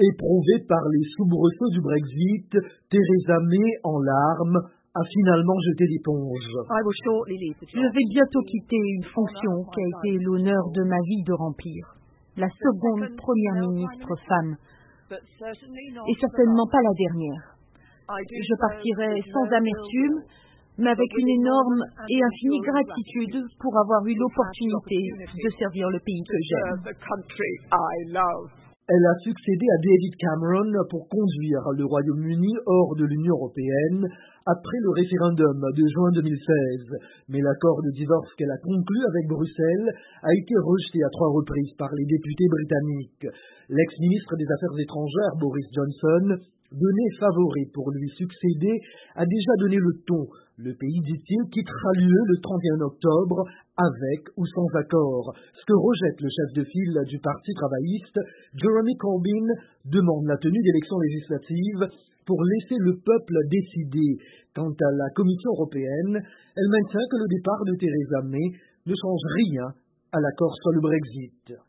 Éprouvée par les soubresauts du Brexit, Theresa May, en larmes, a finalement jeté l'éponge. Je vais bientôt quitter une fonction qui a été l'honneur de ma vie de remplir. La seconde première ministre femme, et certainement pas la dernière. Je partirai sans amertume, mais avec une énorme et infinie gratitude pour avoir eu l'opportunité de servir le pays que j'aime. Elle a succédé à David Cameron pour conduire le Royaume-Uni hors de l'Union européenne après le référendum de juin 2016. Mais l'accord de divorce qu'elle a conclu avec Bruxelles a été rejeté à 3 reprises par les députés britanniques. L'ex-ministre des Affaires étrangères Boris Johnson, donné favori pour lui succéder, a déjà donné le ton. Le pays, dit-il, quittera l'UE le 31 octobre, avec ou sans accord. Ce que rejette le chef de file du Parti travailliste, Jeremy Corbyn, demande la tenue d'élections législatives pour laisser le peuple décider. Quant à la Commission européenne, elle maintient que le départ de Theresa May ne change rien à l'accord sur le Brexit.